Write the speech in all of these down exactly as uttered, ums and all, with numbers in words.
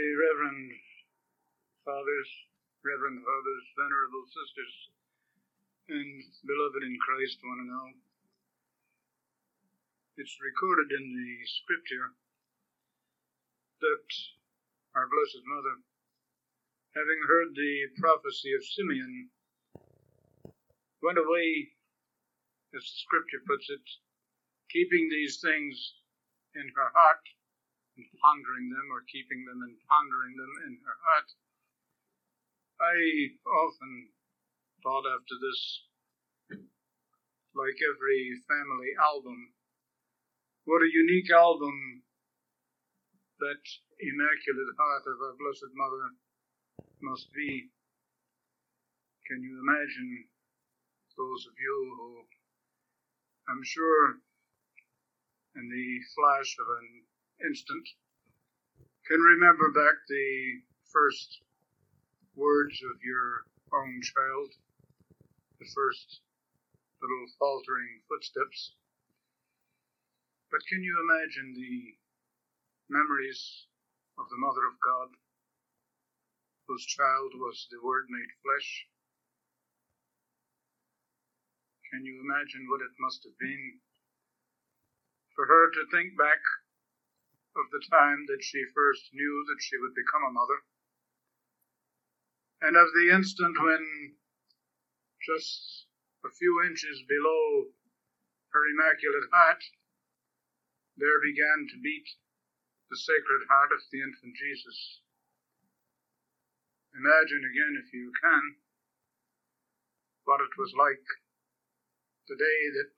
Very Reverend Fathers, Reverend Fathers, Venerable Sisters, and beloved in Christ one and all. It's recorded in the Scripture that our Blessed Mother, having heard the prophecy of Simeon, went away, as the Scripture puts it, keeping these things in her heart, and pondering them, or keeping them and pondering them in her heart. I often thought after this, like every family album, what a unique album that Immaculate Heart of our Blessed Mother must be. Can you imagine those of you who, I'm sure, in the flash of an instant, can remember back the first words of your own child, the first little faltering footsteps. But can you imagine the memories of the Mother of God, whose child was the Word made flesh? Can you imagine what it must have been for her to think back of the time that she first knew that she would become a mother, and of the instant when, just a few inches below her Immaculate Heart, there began to beat the Sacred Heart of the infant Jesus. Imagine again, if you can, what it was like the day that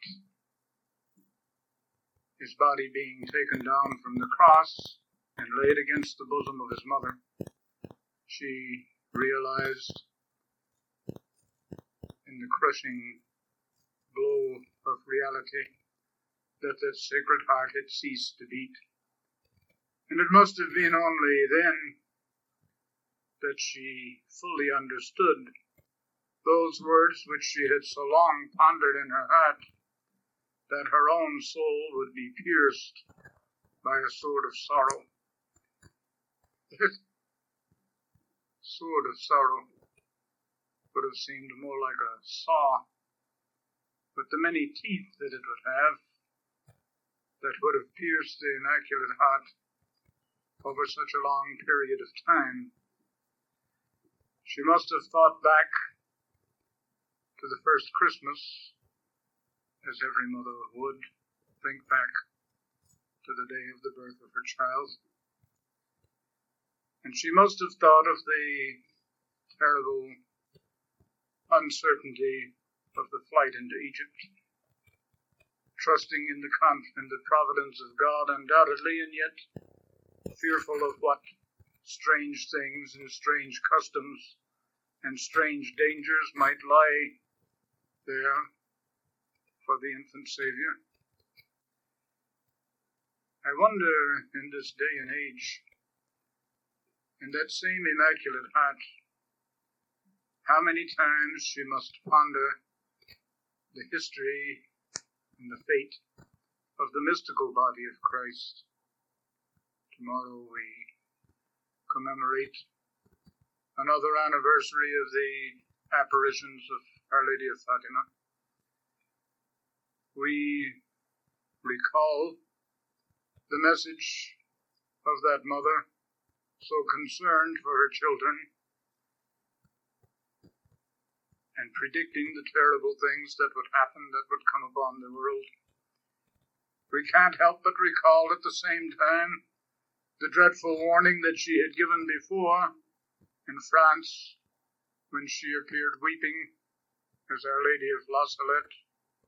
his body being taken down from the cross and laid against the bosom of his mother, she realized in the crushing blow of reality that that Sacred Heart had ceased to beat. And it must have been only then that she fully understood those words which she had so long pondered in her heart, that her own soul would be pierced by a sword of sorrow. That sword of sorrow would have seemed more like a saw, but the many teeth that it would have, that would have pierced the Immaculate Heart over such a long period of time. She must have thought back to the first Christmas, as every mother would think back to the day of the birth of her child. And she must have thought of the terrible uncertainty of the flight into Egypt, trusting in the confidence, the providence of God undoubtedly, and yet fearful of what strange things and strange customs and strange dangers might lie there for the infant Savior. I wonder, in this day and age, in that same Immaculate Heart, how many times she must ponder the history and the fate of the mystical body of Christ. Tomorrow we commemorate another anniversary of the apparitions of Our Lady of Fatima. We recall the message of that mother, so concerned for her children, and predicting the terrible things that would happen, that would come upon the world. We can't help but recall at the same time the dreadful warning that she had given before in France, when she appeared weeping as Our Lady of La Salette,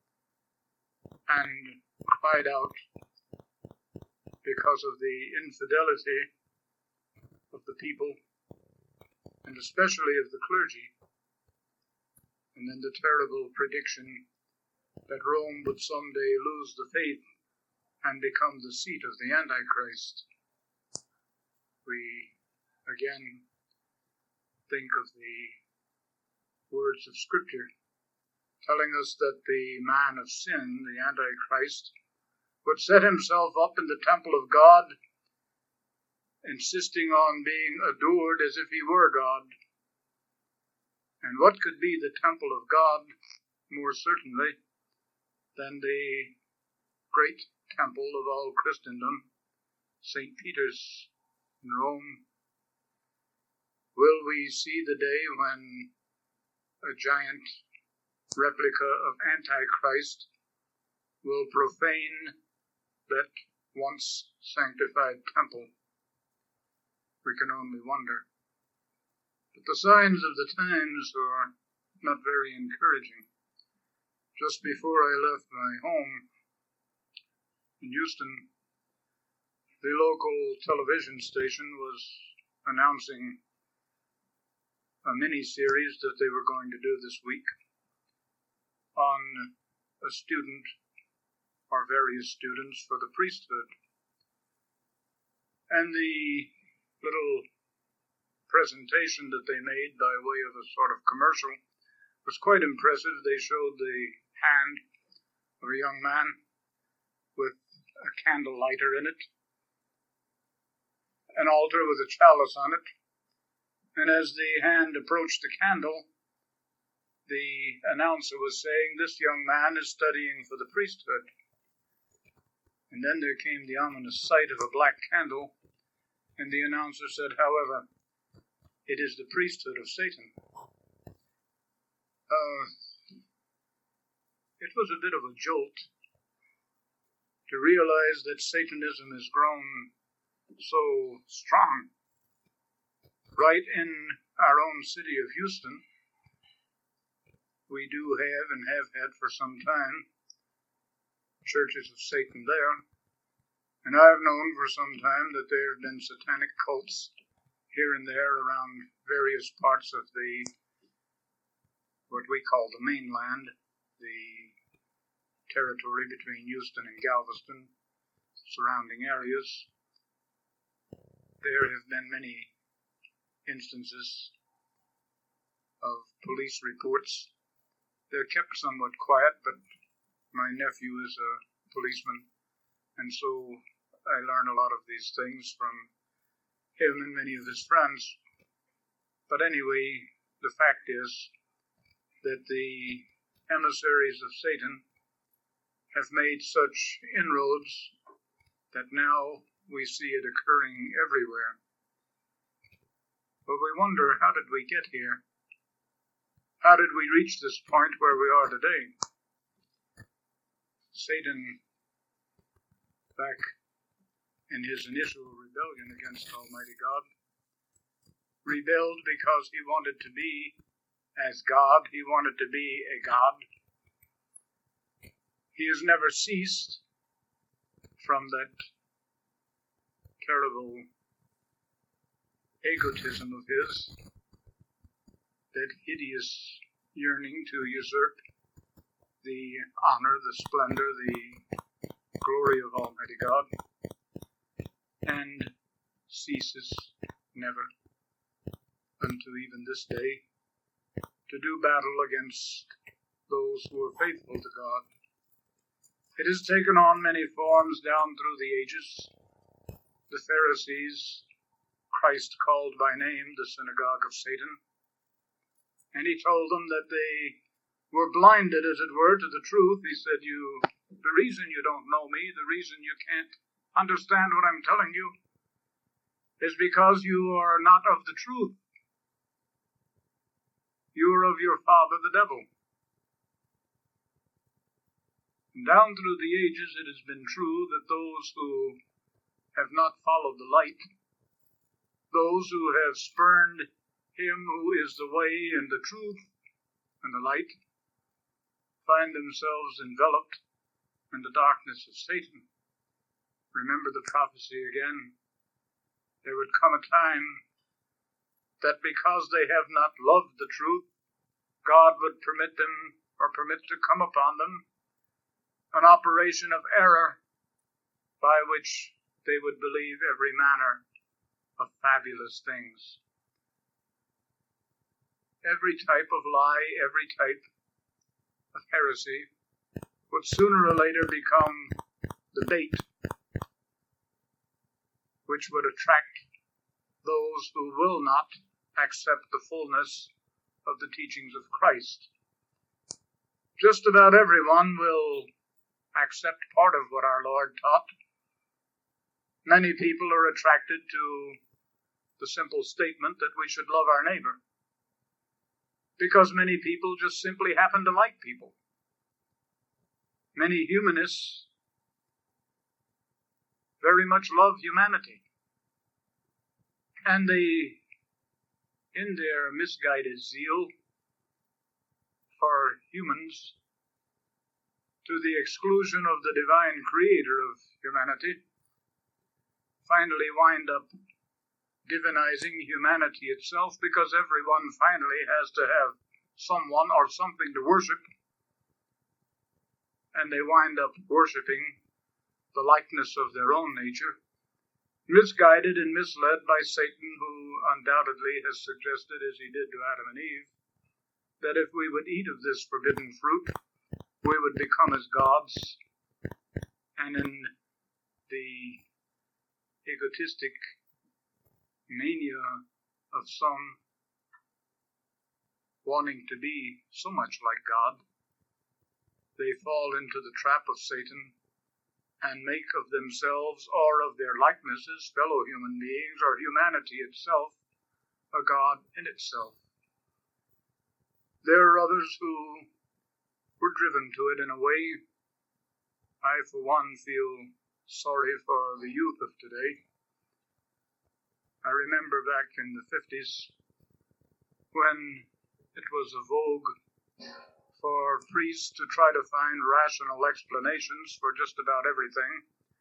and cried out because of the infidelity of the people, and especially of the clergy, and then the terrible prediction that Rome would someday lose the faith and become the seat of the Antichrist. We again think of the words of Scripture telling us that the man of sin, the Antichrist, would set himself up in the temple of God insisting on being adored as if he were God. And what could be the temple of God, more certainly, than the great temple of all Christendom, Saint Peter's in Rome? Will we see the day when a giant replica of Antichrist will profane that once sanctified temple? We can only wonder. But the signs of the times are not very encouraging. Just before I left my home in Houston, the local television station was announcing a mini-series that they were going to do this week on a student or various students for the priesthood. And the little presentation that they made by way of a sort of commercial was quite impressive. They showed the hand of a young man with a candle lighter in it, an altar with a chalice on it, and as the hand approached the candle, the announcer was saying, "This young man is studying for the priesthood." And then there came the ominous sight of a black candle, and the announcer said, "However, it is the priesthood of Satan." Uh, it was a bit of a jolt to realize that Satanism has grown so strong. Right in our own city of Houston, we do have and have had for some time churches of Satan there. And I've known for some time that there have been satanic cults here and there around various parts of the, what we call the mainland, the territory between Houston and Galveston, surrounding areas. There have been many instances of police reports. They're kept somewhat quiet, but my nephew is a policeman, and so I learn a lot of these things from him and many of his friends. But anyway, the fact is that the emissaries of Satan have made such inroads that now we see it occurring everywhere. But we wonder, how did we get here? How did we reach this point where we are today? Satan, back in his initial rebellion against Almighty God, rebelled because he wanted to be as God. He wanted to be a God. He has never ceased from that terrible egotism of his, that hideous yearning to usurp the honor, the splendor, the glory of Almighty God, and ceases never, unto even this day, to do battle against those who are faithful to God. It has taken on many forms down through the ages. The Pharisees, Christ called by name the synagogue of Satan, and he told them that they were blinded, as it were, to the truth. He said, "You, the reason you don't know me, the reason you can't understand what I'm telling you, is because you are not of the truth. You are of your father, the devil." And down through the ages, it has been true that those who have not followed the light, those who have spurned him who is the way and the truth and the light, find themselves enveloped in the darkness of Satan. Remember the prophecy again. There would come a time that because they have not loved the truth, God would permit them, or permit to come upon them, an operation of error by which they would believe every manner of fabulous things. Every type of lie, every type of heresy would sooner or later become the bait which would attract those who will not accept the fullness of the teachings of Christ. Just about everyone will accept part of what our Lord taught. Many people are attracted to the simple statement that we should love our neighbor, because many people just simply happen to like people. Many humanists very much love humanity, and they, in their misguided zeal for humans, to the exclusion of the divine creator of humanity, finally wind up divinizing humanity itself, because everyone finally has to have someone or something to worship, and they wind up worshiping the likeness of their own nature, misguided and misled by Satan, who undoubtedly has suggested, as he did to Adam and Eve, that if we would eat of this forbidden fruit, we would become as gods. And in the egotistic mania of some wanting to be so much like God, they fall into the trap of Satan and make of themselves or of their likenesses, fellow human beings, or humanity itself, a God in itself. There are others who were driven to it in a way. I, for one, feel sorry for the youth of today. I remember back in the fifties when it was a vogue for priests to try to find rational explanations for just about everything.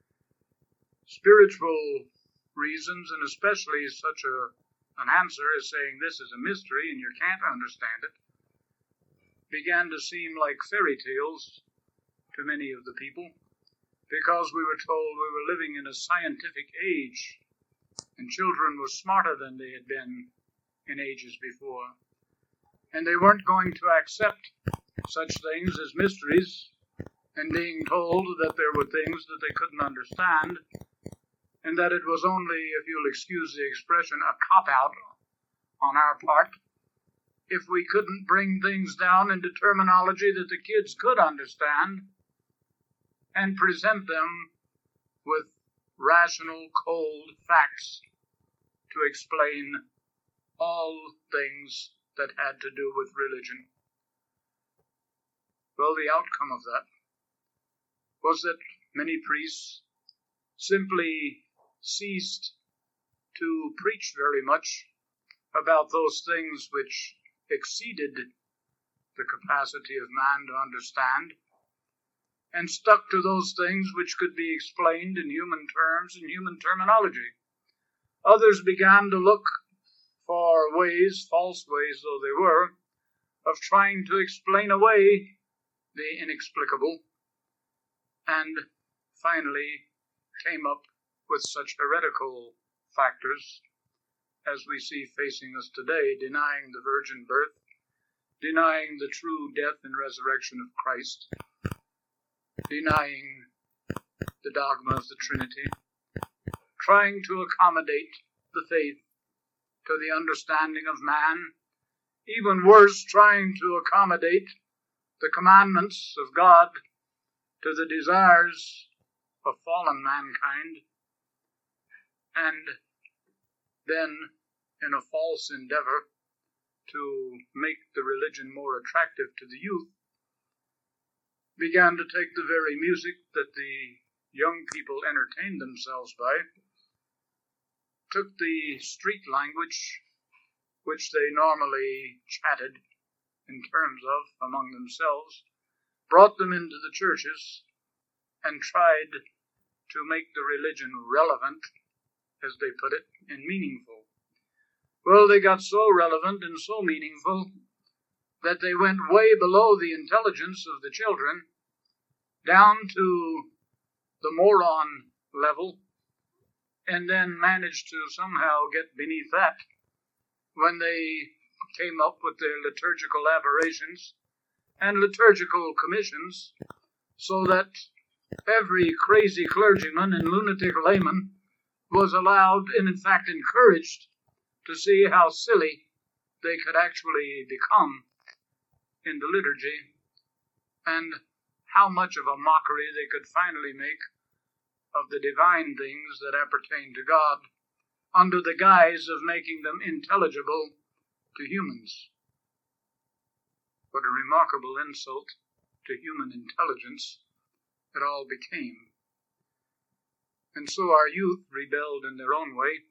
Spiritual reasons, and especially such a, an answer as saying this is a mystery and you can't understand it, began to seem like fairy tales to many of the people, because we were told we were living in a scientific age and children were smarter than they had been in ages before, and they weren't going to accept such things as mysteries, and being told that there were things that they couldn't understand, and that it was only, if you'll excuse the expression, a cop-out on our part if we couldn't bring things down into terminology that the kids could understand and present them with rational, cold facts to explain all things that had to do with religion. Well, the outcome of that was that many priests simply ceased to preach very much about those things which exceeded the capacity of man to understand, and stuck to those things which could be explained in human terms and human terminology. Others began to look for ways, false ways though they were, of trying to explain away the inexplicable, and finally came up with such heretical factors as we see facing us today, denying the virgin birth, denying the true death and resurrection of Christ, denying the dogma of the Trinity, trying to accommodate the faith to the understanding of man, even worse, trying to accommodate the commandments of God to the desires of fallen mankind, and then, in a false endeavor to make the religion more attractive to the youth, began to take the very music that the young people entertained themselves by, took the street language which they normally chatted in terms of among themselves, brought them into the churches, and tried to make the religion relevant, as they put it, and meaningful. Well, they got so relevant and so meaningful that they went way below the intelligence of the children, down to the moron level, and then managed to somehow get beneath that when they came up with their liturgical aberrations and liturgical commissions, so that every crazy clergyman and lunatic layman was allowed, and in fact encouraged, to see how silly they could actually become in the liturgy, and how much of a mockery they could finally make of the divine things that appertain to God, under the guise of making them intelligible to humans. What a remarkable insult to human intelligence it all became. And so our youth rebelled in their own way.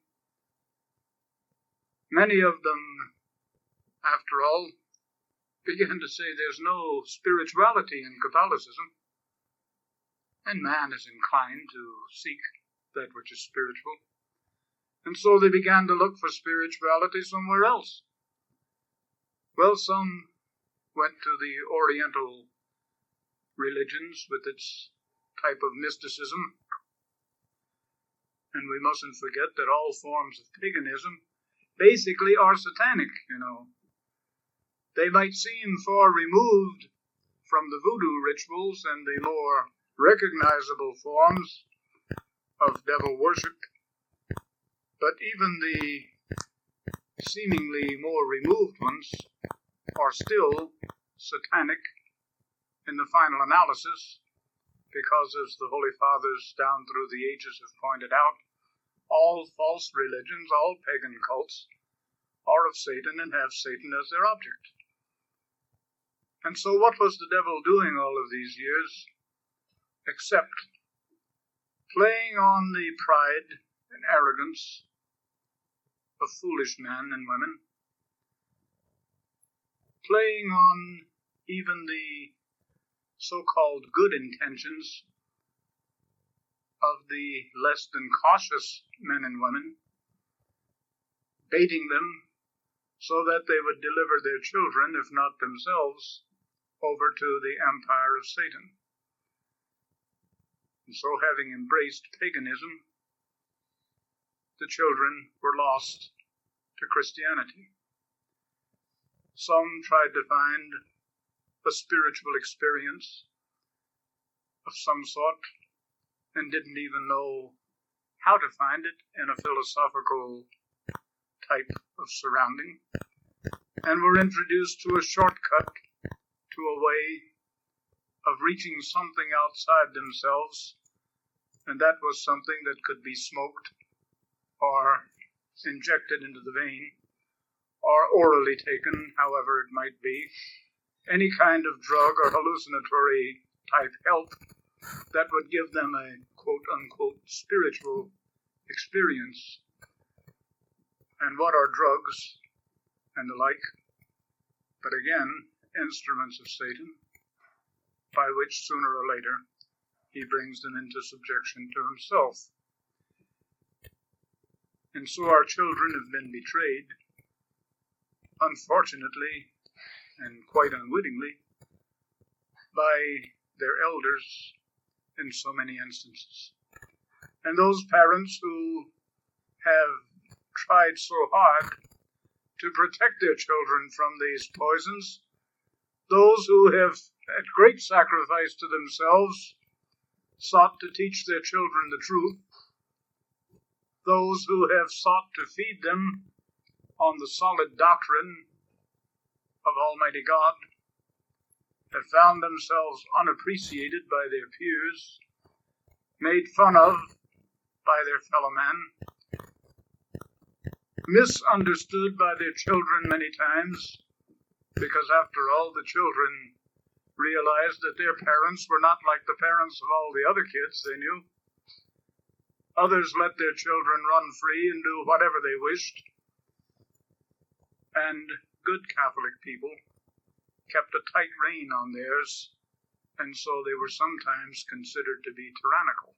Many of them, after all, began to say there's no spirituality in Catholicism, and man is inclined to seek that which is spiritual. And so they began to look for spirituality somewhere else. Well, some went to the Oriental religions with its type of mysticism. And we mustn't forget that all forms of paganism basically are satanic, you know. They might seem far removed from the voodoo rituals and the more recognizable forms of devil worship, but even the seemingly more removed ones are still satanic in the final analysis, because, as the Holy Fathers down through the ages have pointed out, all false religions, all pagan cults, are of Satan and have Satan as their object. And so what was the devil doing all of these years, except playing on the pride and arrogance of foolish men and women, playing on even the so-called good intentions of the less than cautious men and women, baiting them so that they would deliver their children, if not themselves, over to the empire of Satan. And so, having embraced paganism, the children were lost to Christianity. Some tried to find a spiritual experience of some sort and didn't even know how to find it in a philosophical type of surrounding, and were introduced to a shortcut to a way of reaching something outside themselves, and that was something that could be smoked or injected into the vein or orally taken, however it might be, any kind of drug or hallucinatory type help that would give them a quote-unquote spiritual experience. And what are drugs and the like? But again, instruments of Satan, by which sooner or later he brings them into subjection to himself. And so our children have been betrayed, unfortunately and quite unwittingly, by their elders in so many instances. And those parents who have tried so hard to protect their children from these poisons, those who have, at great sacrifice to themselves, sought to teach their children the truth, those who have sought to feed them on the solid doctrine of Almighty God, have found themselves unappreciated by their peers, made fun of by their fellow men, misunderstood by their children many times, because after all, the children realized that their parents were not like the parents of all the other kids they knew. Others let their children run free and do whatever they wished, and good Catholic people kept a tight rein on theirs, and so they were sometimes considered to be tyrannical.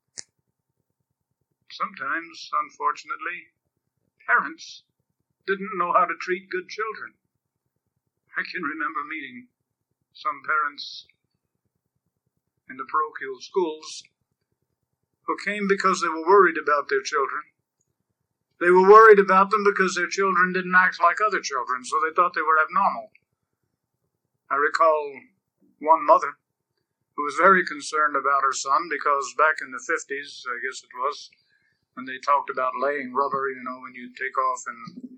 Sometimes, unfortunately, parents didn't know how to treat good children. I can remember meeting some parents in the parochial schools who came because they were worried about their children. They were worried about them because their children didn't act like other children, so they thought they were abnormal. I recall one mother who was very concerned about her son because back in the fifties, I guess it was, when they talked about laying rubber, you know, when you take off and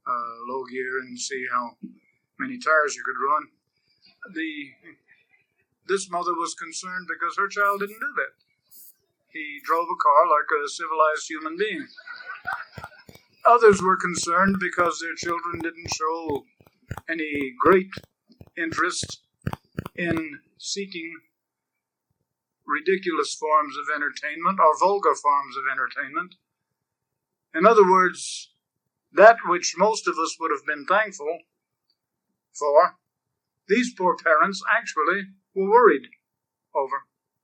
uh, low gear and see how many tires you could run. The This mother was concerned because her child didn't do that. He drove a car like a civilized human being. Others were concerned because their children didn't show any great interest in seeking ridiculous forms of entertainment or vulgar forms of entertainment. In other words, that which most of us would have been thankful for, these poor parents actually were worried over.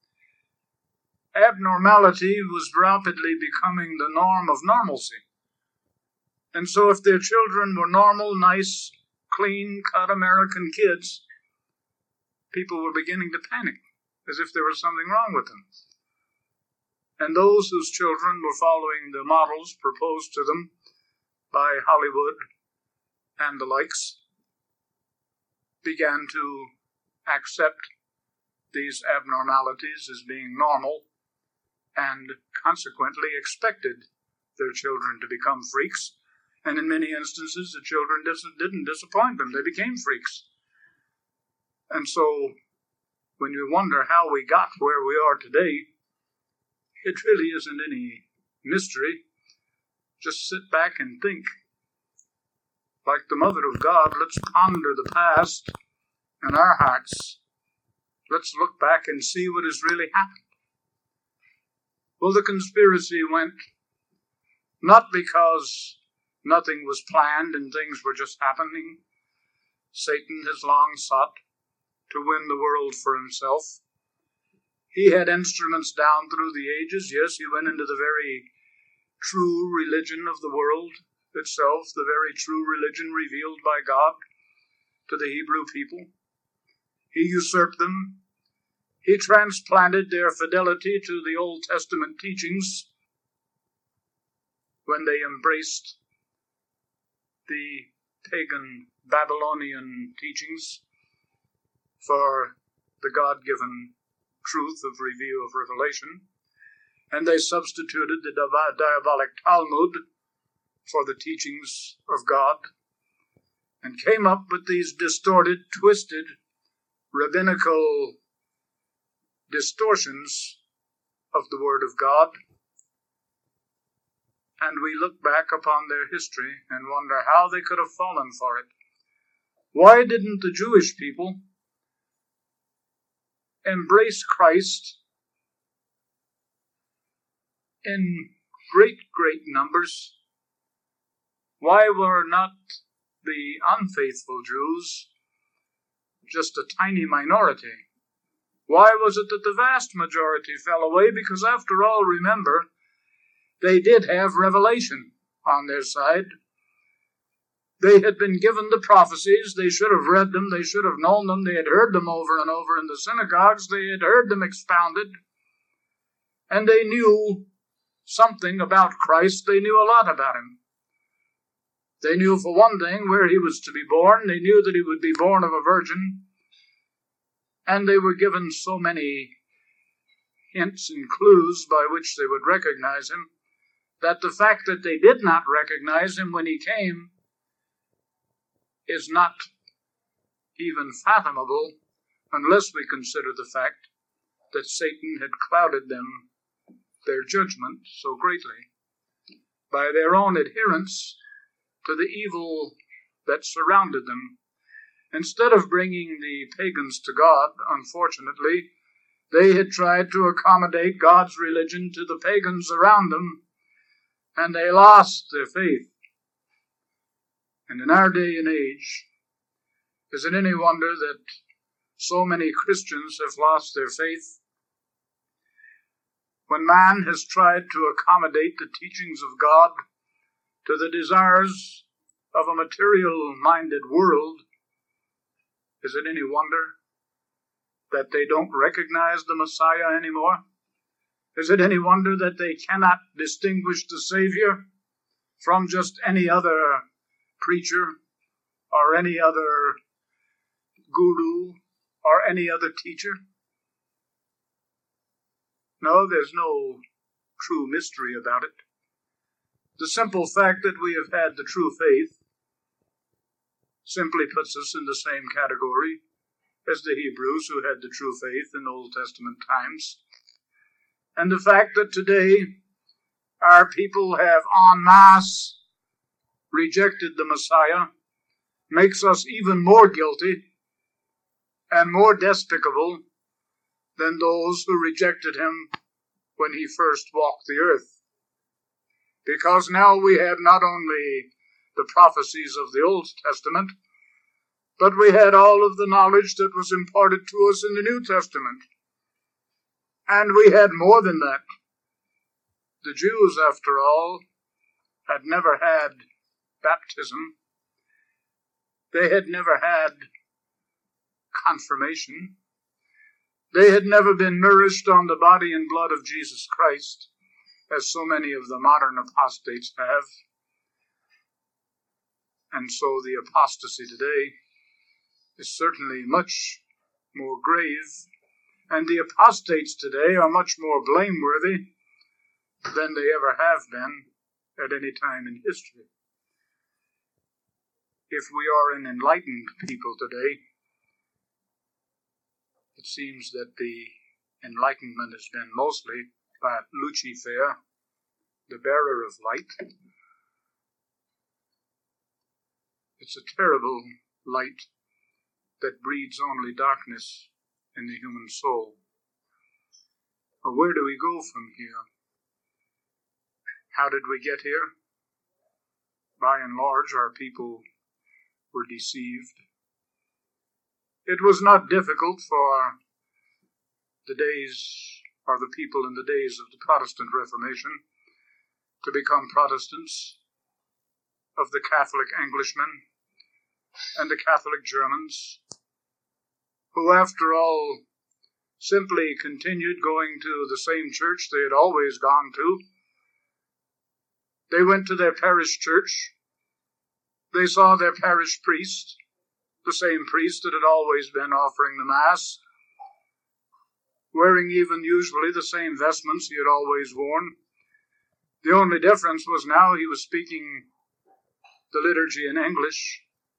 Abnormality was rapidly becoming the norm of normalcy. And so if their children were normal, nice, clean-cut American kids, people were beginning to panic, as if there was something wrong with them. And those whose children were following the models proposed to them by Hollywood and the likes began to accept these abnormalities as being normal and consequently expected their children to become freaks. And in many instances, the children dis- didn't disappoint them. They became freaks. And so, when you wonder how we got where we are today, it really isn't any mystery. Just sit back and think. Like the Mother of God, let's ponder the past in our hearts. Let's look back and see what has really happened. Well, the conspiracy went not because nothing was planned and things were just happening. Satan has long sought to win the world for himself. He had instruments down through the ages. Yes, he went into the very true religion of the world itself, the very true religion revealed by God to the Hebrew people. He usurped them. He transplanted their fidelity to the Old Testament teachings when they embraced the pagan Babylonian teachings for the God-given truth of review of revelation, and they substituted the diabolic Talmud for the teachings of God, and came up with these distorted, twisted, rabbinical distortions of the Word of God. And we look back upon their history and wonder how they could have fallen for it. Why didn't the Jewish people embrace Christ in great, great numbers? Why were not the unfaithful Jews just a tiny minority? Why was it that the vast majority fell away? Because after all, remember, they did have revelation on their side. They had been given the prophecies. They should have read them. They should have known them. They had heard them over and over in the synagogues. They had heard them expounded. And they knew something about Christ. They knew a lot about him. They knew, for one thing, where he was to be born. They knew that he would be born of a virgin. And they were given so many hints and clues by which they would recognize him, that the fact that they did not recognize him when he came is not even fathomable unless we consider the fact that Satan had clouded them, their judgment, so greatly by their own adherence to the evil that surrounded them. Instead of bringing the pagans to God, unfortunately, they had tried to accommodate God's religion to the pagans around them, and they lost their faith. And in our day and age, is it any wonder that so many Christians have lost their faith? When man has tried to accommodate the teachings of God to the desires of a material-minded world, is it any wonder that they don't recognize the Messiah anymore? Is it any wonder that they cannot distinguish the Savior from just any other preacher or any other guru or any other teacher? No, there's no true mystery about it. The simple fact that we have had the true faith simply puts us in the same category as the Hebrews who had the true faith in Old Testament times. And the fact that today our people have en masse rejected the Messiah makes us even more guilty and more despicable than those who rejected him when he first walked the earth. Because now we had not only the prophecies of the Old Testament, but we had all of the knowledge that was imparted to us in the New Testament. And we had more than that. The Jews, after all, had never had baptism. They had never had confirmation. They had never been nourished on the body and blood of Jesus Christ, as so many of the modern apostates have. And so the apostasy today is certainly much more grave, and the apostates today are much more blameworthy than they ever have been at any time in history. If we are an enlightened people today, it seems that the enlightenment has been mostly by Lucifer, the bearer of light. It's a terrible light that breeds only darkness in the human soul. But where do we go from here? How did we get here? By and large, our people were deceived. It was not difficult for the days, or the people in the days of the Protestant Reformation, to become Protestants, of the Catholic Englishmen and the Catholic Germans, who, after all, simply continued going to the same church they had always gone to. They went to their parish church. They saw their parish priest, the same priest that had always been offering the Mass, wearing even usually the same vestments he had always worn. The only difference was now he was speaking the liturgy in English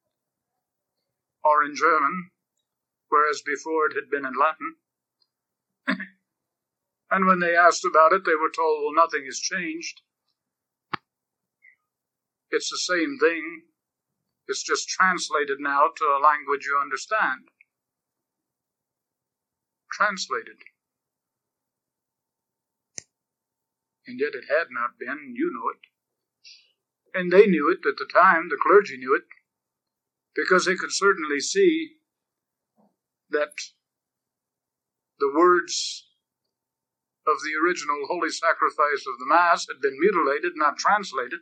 or in German, whereas before it had been in Latin. And when they asked about it, they were told, well, nothing has changed. It's the same thing. It's just translated now to a language you understand. Translated. And yet it had not been, you know it. And they knew it at the time, the clergy knew it, because they could certainly see that the words of the original holy sacrifice of the Mass had been mutilated, not translated.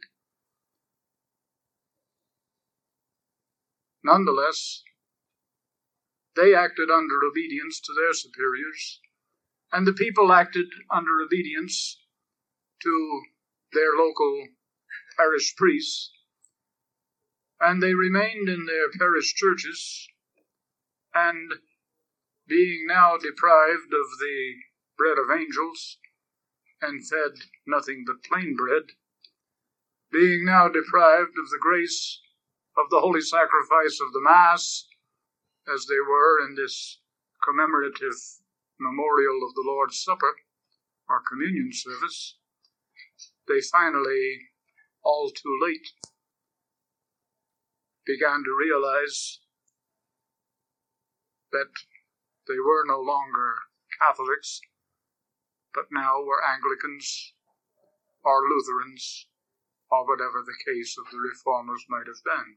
Nonetheless, they acted under obedience to their superiors, and the people acted under obedience to their local parish priests, and they remained in their parish churches, and being now deprived of the bread of angels, and fed nothing but plain bread, being now deprived of the grace of the holy sacrifice of the Mass, as they were in this commemorative memorial of the Lord's Supper, or communion service, they finally, all too late, began to realize that they were no longer Catholics, but now were Anglicans or Lutherans, or whatever the case of the Reformers might have been.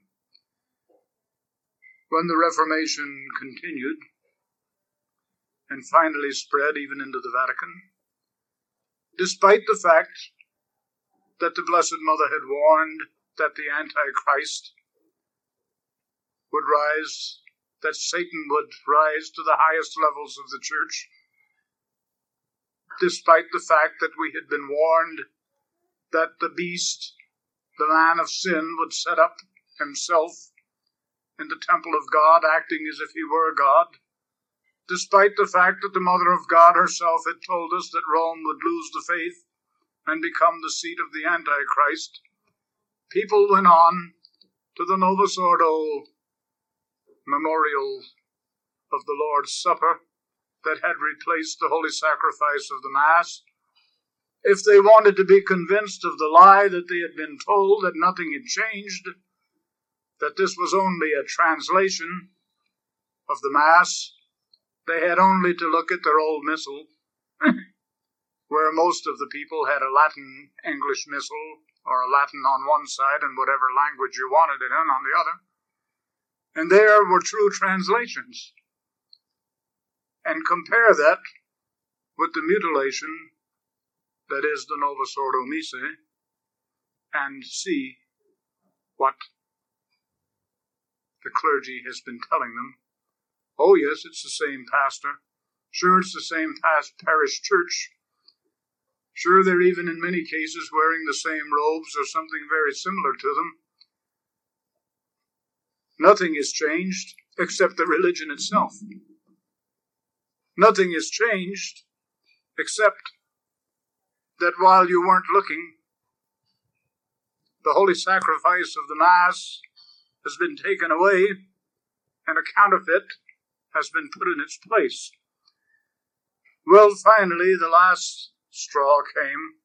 When the Reformation continued, and finally spread even into the Vatican, despite the fact that the Blessed Mother had warned that the Antichrist would rise, that Satan would rise to the highest levels of the church, despite the fact that we had been warned that the beast, the man of sin, would set up himself in the temple of God, acting as if he were God, despite the fact that the Mother of God herself had told us that Rome would lose the faith and become the seat of the Antichrist, people went on to the Novus Ordo memorial of the Lord's Supper that had replaced the holy sacrifice of the Mass, if they wanted to be convinced of the lie that they had been told, that nothing had changed, that this was only a translation of the Mass, they had only to look at their old missal, where most of the people had a Latin English missal, or a Latin on one side and whatever language you wanted it in on the other. And there were true translations. And compare that with the mutilation that is the Novus Ordo Missae, and see what the clergy has been telling them. Oh yes, it's the same pastor. Sure, it's the same past parish church. Sure, they're even in many cases wearing the same robes or something very similar to them. Nothing is changed except the religion itself. Nothing is changed except that while you weren't looking, the holy sacrifice of the Mass has been taken away and a counterfeit has been put in its place. Well, finally, the last straw came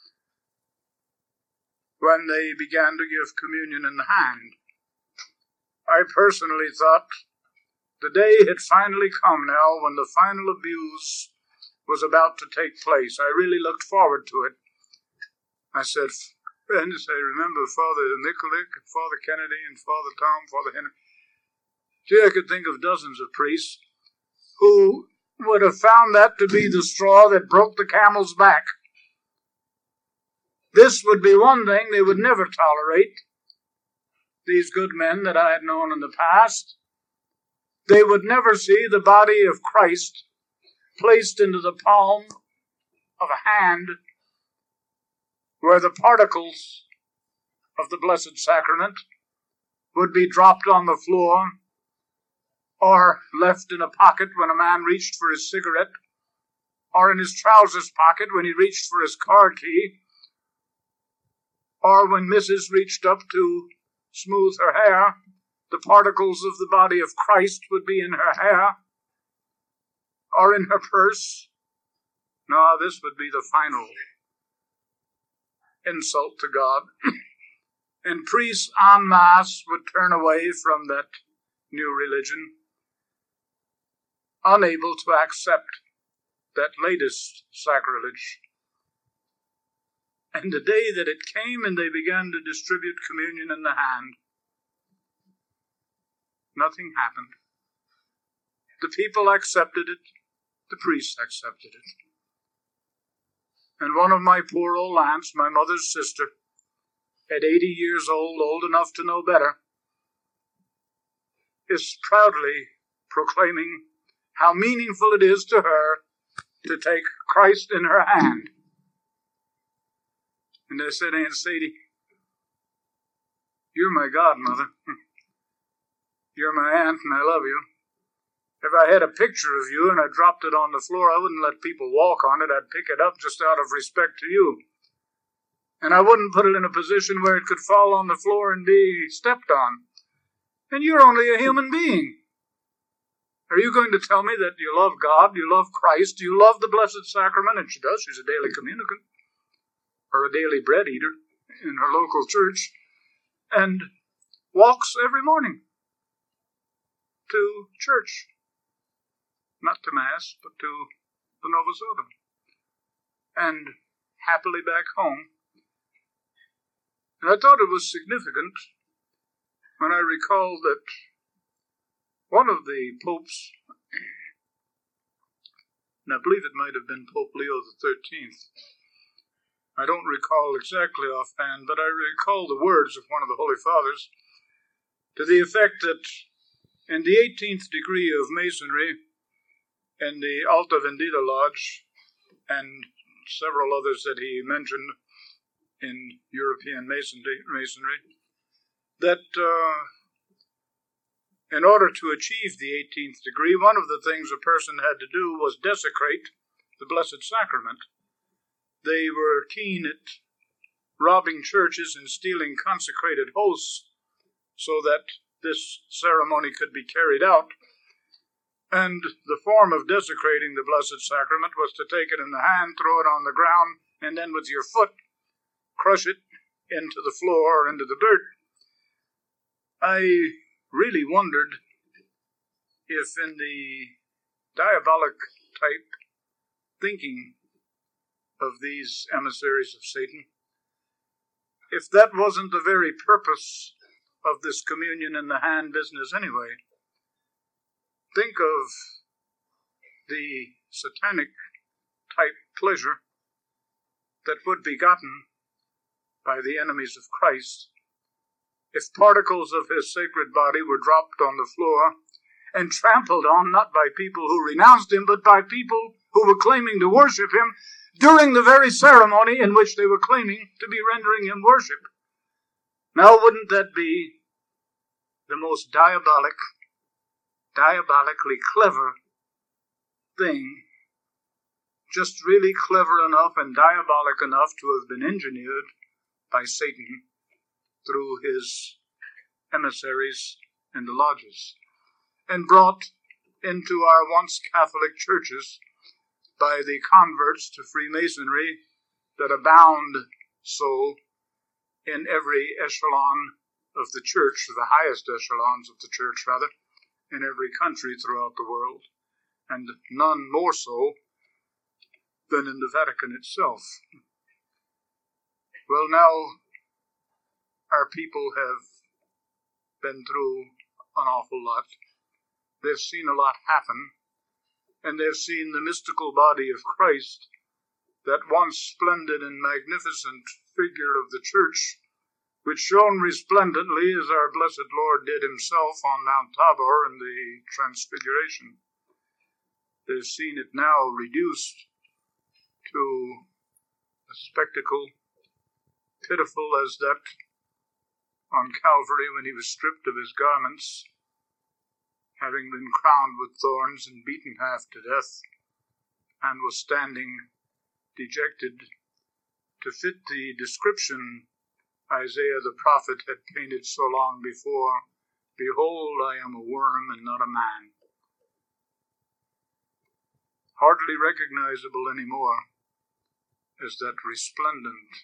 when they began to give communion in the hand. I personally thought the day had finally come now when the final abuse was about to take place. I really looked forward to it. I said, friends, I remember Father Nikolic, Father Kennedy, and Father Tom, Father Henry. Gee, I could think of dozens of priests who would have found that to be the straw that broke the camel's back. This would be one thing they would never tolerate. These good men that I had known in the past, they would never see the body of Christ placed into the palm of a hand where the particles of the Blessed Sacrament would be dropped on the floor or left in a pocket when a man reached for his cigarette, or in his trousers pocket when he reached for his car key, or when Missus reached up to smooth her hair, the particles of the body of Christ would be in her hair, or in her purse. No, this would be the final insult to God. And priests en masse would turn away from that new religion, unable to accept that latest sacrilege. And the day that it came and they began to distribute communion in the hand, nothing happened. The people accepted it. The priests accepted it. And one of my poor old aunts, my mother's sister, at eighty years old, old enough to know better, is proudly proclaiming how meaningful it is to her to take Christ in her hand. And I said, Aunt Sadie, you're my godmother. You're my aunt and I love you. If I had a picture of you and I dropped it on the floor, I wouldn't let people walk on it. I'd pick it up just out of respect to you. And I wouldn't put it in a position where it could fall on the floor and be stepped on. And you're only a human being. Are you going to tell me that you love God, you love Christ, you love the Blessed Sacrament? And she does. She's a daily communicant, or a daily bread eater in her local church, and walks every morning to church. Not to Mass, but to the Novus Ordo. And happily back home. And I thought it was significant when I recalled that one of the popes, and I believe it might have been Pope Leo the thirteenth, I don't recall exactly offhand, but I recall the words of one of the Holy Fathers to the effect that in the eighteenth degree of Masonry, in the Alta Vendita Lodge, and several others that he mentioned in European Masonry, masonry that uh, in order to achieve the eighteenth degree, one of the things a person had to do was desecrate the Blessed Sacrament. They were keen at robbing churches and stealing consecrated hosts so that this ceremony could be carried out. And the form of desecrating the Blessed Sacrament was to take it in the hand, throw it on the ground, and then with your foot crush it into the floor or into the dirt. I really wondered if in the diabolic type thinking of these emissaries of Satan, if that wasn't the very purpose of this communion in the hand business anyway. Think of the satanic type pleasure that would be gotten by the enemies of Christ if particles of his sacred body were dropped on the floor and trampled on, not by people who renounced him, but by people who were claiming to worship him during the very ceremony in which they were claiming to be rendering him worship. Now, wouldn't that be the most diabolic, diabolically clever thing, just really clever enough and diabolic enough to have been engineered by Satan through his emissaries in the lodges, and brought into our once Catholic churches by the converts to Freemasonry that abound so in every echelon of the church, the highest echelons of the church, rather, in every country throughout the world, and none more so than in the Vatican itself. Well, now, our people have been through an awful lot. They've seen a lot happen, and they've seen the mystical body of Christ, that once splendid and magnificent figure of the church, which shone resplendently as our blessed Lord did himself on Mount Tabor in the Transfiguration. They've seen it now reduced to a spectacle pitiful as that on Calvary when he was stripped of his garments, having been crowned with thorns and beaten half to death, and was standing dejected to fit the description Isaiah the prophet had painted so long before, "Behold, I am a worm and not a man." Hardly recognizable anymore as that resplendent,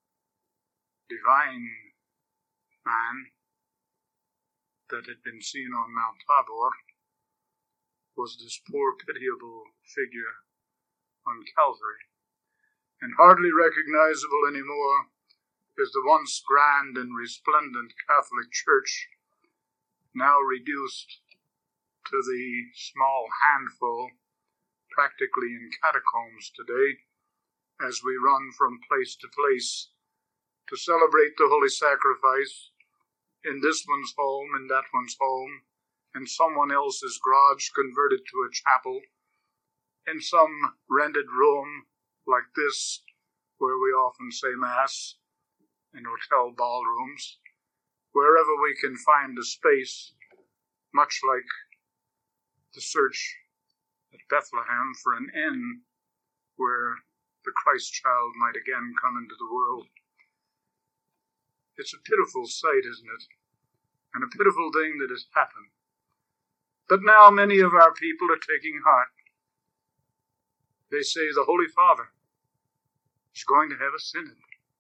divine man that had been seen on Mount Tabor, was this poor pitiable figure on Calvary, and hardly recognizable anymore as the once grand and resplendent Catholic Church, now reduced to the small handful practically in catacombs today, as we run from place to place to celebrate the Holy Sacrifice in this one's home, in that one's home, in someone else's garage converted to a chapel, in some rented room like this, where we often say Mass, in hotel ballrooms, wherever we can find a space, much like the search at Bethlehem for an inn where the Christ child might again come into the world. It's a pitiful sight, isn't it? And a pitiful thing that has happened. But now many of our people are taking heart. They say the Holy Father is going to have a synod.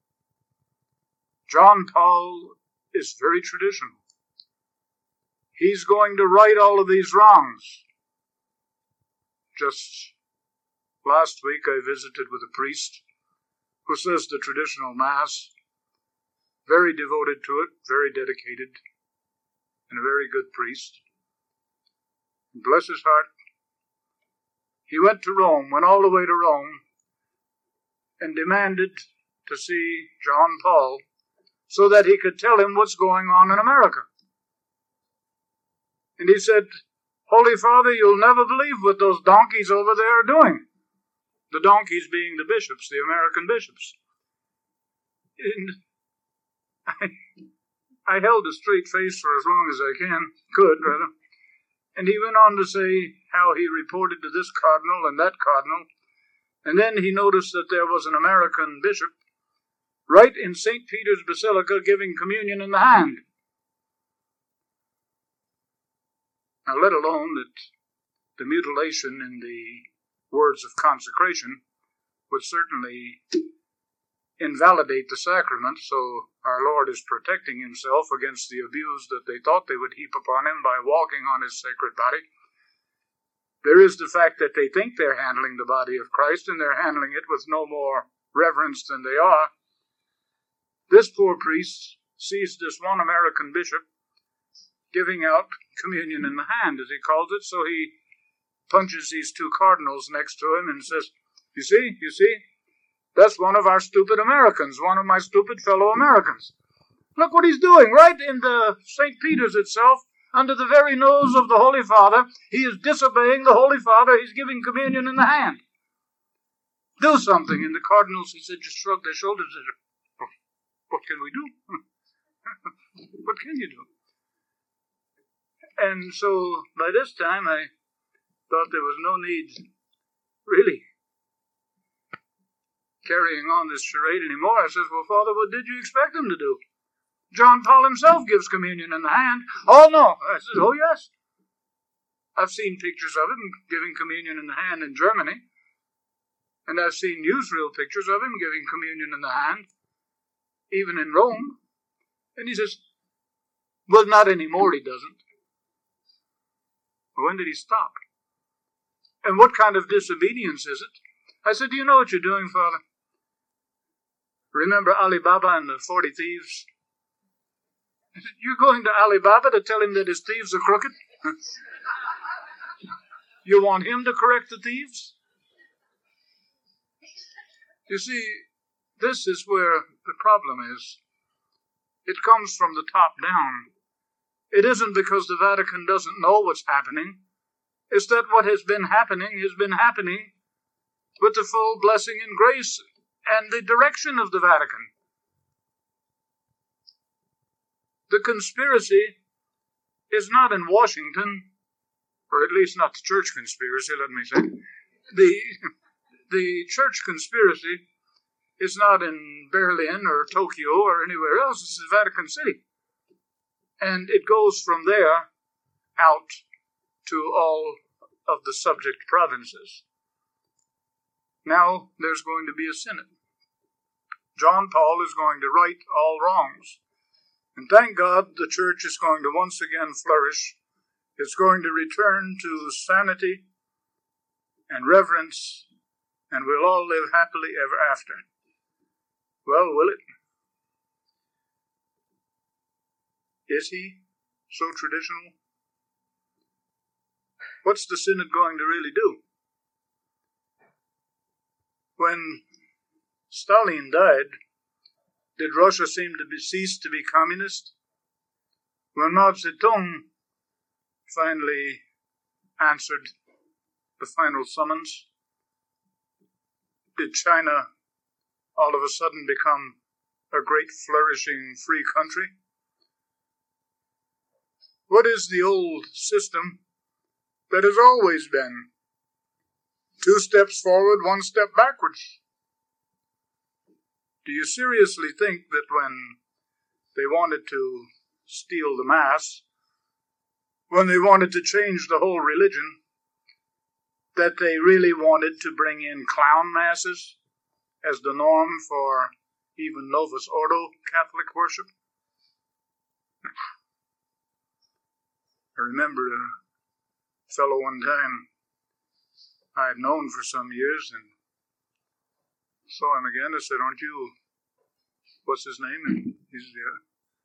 John Paul is very traditional. He's going to right all of these wrongs. Just last week I visited with a priest who says the traditional Mass, very devoted to it, very dedicated, and a very good priest. Bless his heart. He went to Rome, went all the way to Rome, and demanded to see John Paul so that he could tell him what's going on in America. And he said, "Holy Father, you'll never believe what those donkeys over there are doing." The donkeys being the bishops, the American bishops. And I, I held a straight face for as long as I can, could, rather. And he went on to say how he reported to this cardinal and that cardinal, and then he noticed that there was an American bishop right in Saint Peter's Basilica giving communion in the hand. Now, let alone that the mutilation in the words of consecration would certainly invalidate the sacrament, so our Lord is protecting himself against the abuse that they thought they would heap upon him by walking on his sacred body. There is the fact that they think they're handling the body of Christ, and they're handling it with no more reverence than they are. This poor priest sees this one American bishop giving out communion in the hand, as he calls it, so he punches these two cardinals next to him and says, You see, you see, that's one of our stupid Americans, one of my stupid fellow Americans. Look what he's doing, right in the Saint Peter's itself, under the very nose of the Holy Father. He is disobeying the Holy Father. He's giving communion in the hand. Do something. And the cardinals, he said, just shrugged their shoulders and said, What can we do? What can you do? And so by this time I thought there was no need, really, carrying on this charade anymore. I says, well, Father, what did you expect him to do? John Paul himself gives communion in the hand. Oh, no. I says, oh, yes. I've seen pictures of him giving communion in the hand in Germany. And I've seen newsreel pictures of him giving communion in the hand, even in Rome. And he says, well, not anymore, he doesn't. When did he stop? And what kind of disobedience is it? I said, do you know what you're doing, Father? Remember Ali Baba and the forty thieves? I said, you're going to Ali Baba to tell him that his thieves are crooked? You want him to correct the thieves? You see, this is where the problem is. It comes from the top down. It isn't because the Vatican doesn't know what's happening. It's that what has been happening has been happening with the full blessing and grace and the direction of the Vatican. The conspiracy is not in Washington, or at least not the church conspiracy, let me say. The, the church conspiracy is not in Berlin or Tokyo or anywhere else. It's in Vatican City. And it goes from there out to all of the subject provinces. Now there's going to be a synod. John Paul is going to right all wrongs. And thank God the church is going to once again flourish. It's going to return to sanity and reverence, and we'll all live happily ever after. Well, will it? Is he so traditional? What's the synod going to really do? When Stalin died, did Russia seem to be, cease to be communist? When Mao Zedong finally answered the final summons, did China all of a sudden become a great flourishing free country? What is the old system that has always been? Two steps forward, one step backwards. Do you seriously think that when they wanted to steal the Mass, when they wanted to change the whole religion, that they really wanted to bring in clown masses as the norm for even Novus Ordo Catholic worship? I remember a fellow one time I had known for some years and saw him again. I said, aren't you, what's his name? And he said, yeah.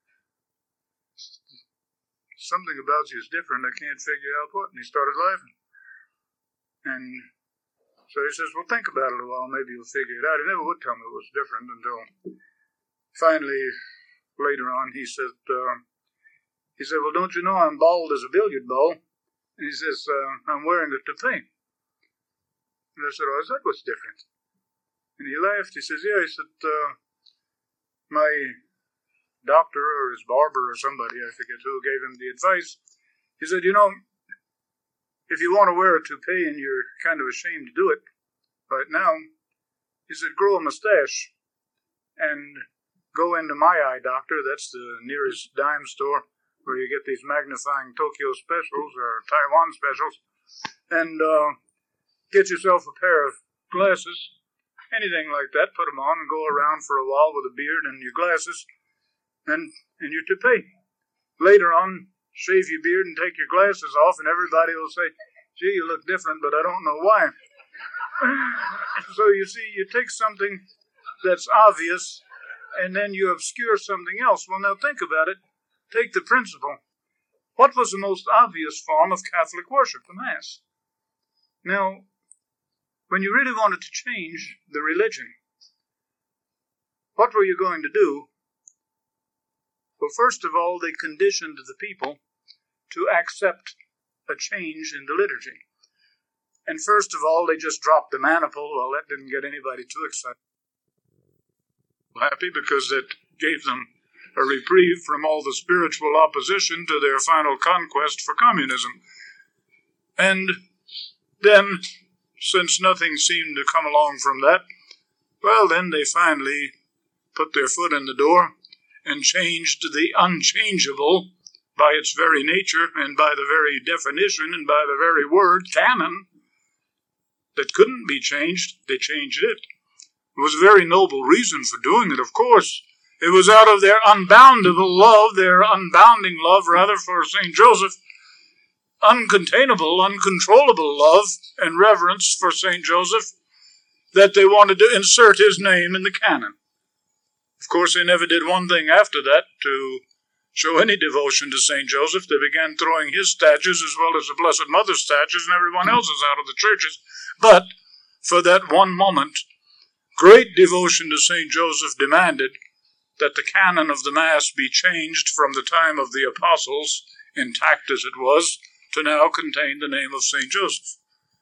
Something about you is different. I can't figure out what. And he started laughing. And so he says, well, think about it a while. Maybe you'll figure it out. He never would tell me it was different until finally, later on, he said, uh, he said, well, don't you know I'm bald as a billiard ball? And he says, uh, I'm wearing a toupee. And I said, oh, is that what's different? And he laughed. He says, yeah. He said, uh, my doctor or his barber or somebody, I forget who, gave him the advice. He said, you know, if you want to wear a toupee and you're kind of ashamed to do it right now, he said, grow a mustache and go into my eye doctor, that's the nearest dime store, where you get these magnifying Tokyo specials or Taiwan specials, and uh, get yourself a pair of glasses, anything like that, put them on and go around for a while with a beard and your glasses, and, and you're to pay. Later on, shave your beard and take your glasses off, and everybody will say, gee, you look different, but I don't know why. So you see, you take something that's obvious, and then you obscure something else. Well, now think about it. Take the principle. What was the most obvious form of Catholic worship? The Mass. Now, when you really wanted to change the religion, what were you going to do? Well, first of all, they conditioned the people to accept a change in the liturgy. And first of all, they just dropped the maniple. Well, that didn't get anybody too excited. Happy because it gave them a reprieve from all the spiritual opposition to their final conquest for communism. And then, since nothing seemed to come along from that, well, then they finally put their foot in the door and changed the unchangeable by its very nature and by the very definition and by the very word, canon, that couldn't be changed. They changed it. It was a very noble reason for doing it, of course. It was out of their unboundable love, their unbounding love, rather, for Saint Joseph, uncontainable, uncontrollable love and reverence for Saint Joseph, that they wanted to insert his name in the canon. Of course, they never did one thing after that to show any devotion to Saint Joseph. They began throwing his statues as well as the Blessed Mother's statues and everyone else's out of the churches. But for that one moment, great devotion to Saint Joseph demanded that the canon of the Mass be changed from the time of the Apostles, intact as it was, to now contain the name of Saint Joseph.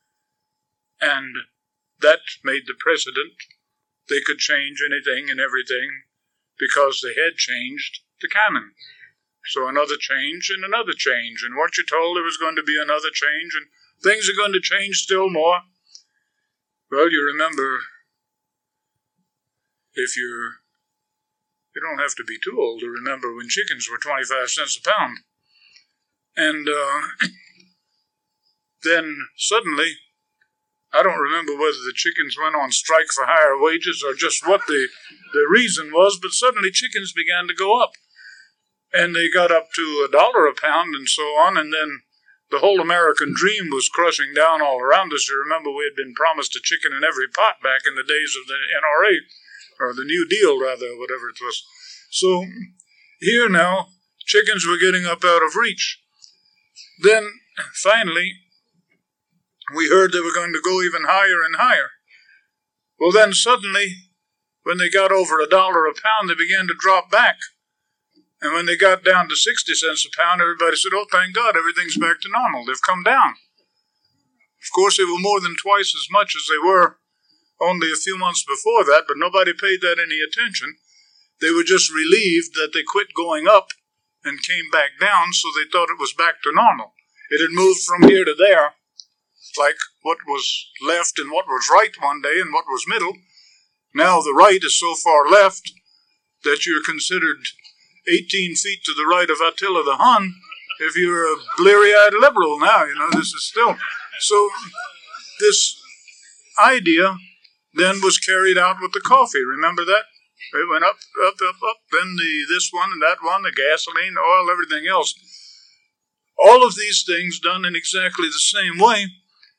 And that made the precedent. They could change anything and everything because they had changed the canon. So another change and another change. And weren't you told there was going to be another change and things are going to change still more? Well, you remember, if you're, you don't have to be too old to remember when chickens were twenty-five cents a pound. And uh, then suddenly, I don't remember whether the chickens went on strike for higher wages or just what the, the reason was, but suddenly chickens began to go up. And they got up to a dollar a pound and so on, and then the whole American dream was crushing down all around us. You remember we had been promised a chicken in every pot back in the days of the N R A, or the New Deal, rather, whatever it was. So here now, chickens were getting up out of reach. Then, finally, we heard they were going to go even higher and higher. Well, then suddenly, when they got over a dollar a pound, they began to drop back. And when they got down to sixty cents a pound, everybody said, oh, thank God, everything's back to normal. They've come down. Of course, they were more than twice as much as they were only a few months before that, but nobody paid that any attention. They were just relieved that they quit going up and came back down, so they thought it was back to normal. It had moved from here to there, like what was left and what was right one day and what was middle. Now the right is so far left that you're considered eighteen feet to the right of Attila the Hun if you're a bleary-eyed liberal now. You know, this is still... So this idea then was carried out with the coffee. Remember that? It went up, up, up, up, then the this one and that one, the gasoline, oil, everything else. All of these things done in exactly the same way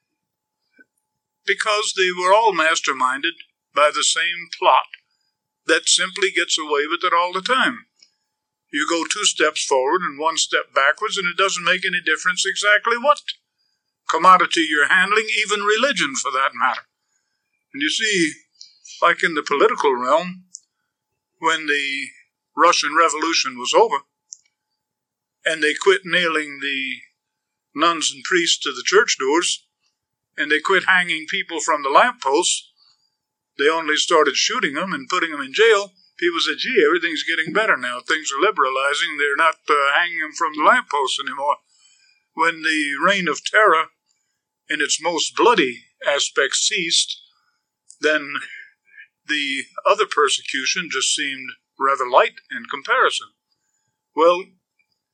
because they were all masterminded by the same plot that simply gets away with it all the time. You go two steps forward and one step backwards, and it doesn't make any difference exactly what commodity you're handling, even religion for that matter. And you see, like in the political realm, when the Russian Revolution was over, and they quit nailing the nuns and priests to the church doors, and they quit hanging people from the lampposts, they only started shooting them and putting them in jail. People said, gee, everything's getting better now. Things are liberalizing. They're not uh, hanging them from the lampposts anymore. When the reign of terror in its most bloody aspects ceased, then the other persecution just seemed rather light in comparison. Well,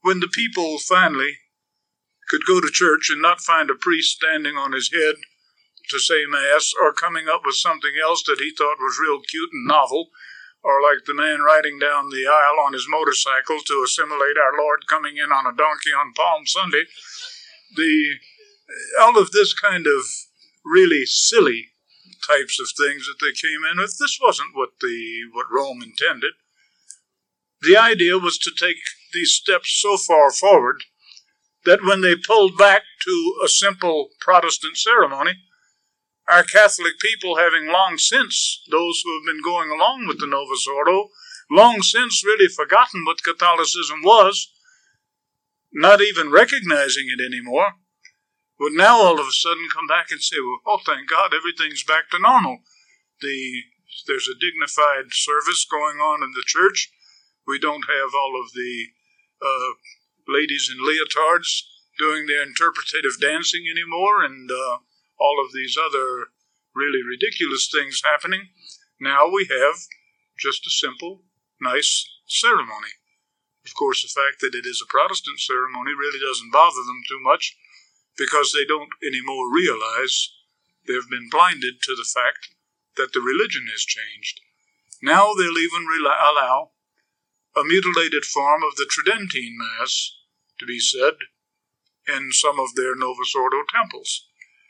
when the people finally could go to church and not find a priest standing on his head to say Mass, or coming up with something else that he thought was real cute and novel, or like the man riding down the aisle on his motorcycle to assimilate our Lord coming in on a donkey on Palm Sunday, the all of this kind of really silly types of things that they came in with, this wasn't what the what Rome intended. The idea was to take these steps so far forward that when they pulled back to a simple Protestant ceremony, our Catholic people, having long since, those who have been going along with the Novus Ordo, long since really forgotten what Catholicism was, not even recognizing it anymore, would now all of a sudden come back and say, well, oh, thank God, everything's back to normal. The, there's a dignified service going on in the church. We don't have all of the uh, ladies in leotards doing their interpretative dancing anymore, and uh, all of these other really ridiculous things happening. Now we have just a simple, nice ceremony. Of course, the fact that it is a Protestant ceremony really doesn't bother them too much, because they don't anymore realize they've been blinded to the fact that the religion has changed. Now they'll even re- allow a mutilated form of the Tridentine Mass to be said in some of their Novus Ordo temples.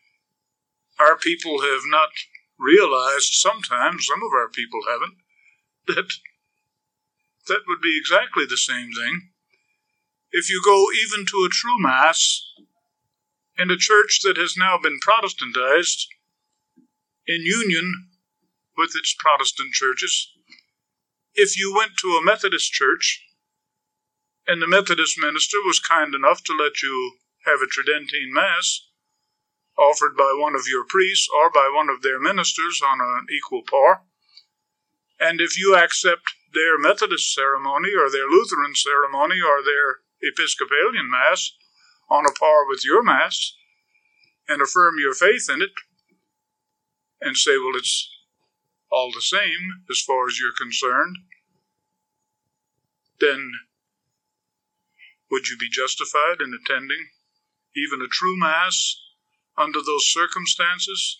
Our people have not realized, sometimes, some of our people haven't, that that would be exactly the same thing if you go even to a true Mass in a church that has now been Protestantized in union with its Protestant churches. If you went to a Methodist church and the Methodist minister was kind enough to let you have a Tridentine Mass offered by one of your priests or by one of their ministers on an equal par, and if you accept their Methodist ceremony or their Lutheran ceremony or their Episcopalian Mass on a par with your Mass, and affirm your faith in it, and say, well, it's all the same as far as you're concerned, then would you be justified in attending even a true Mass under those circumstances?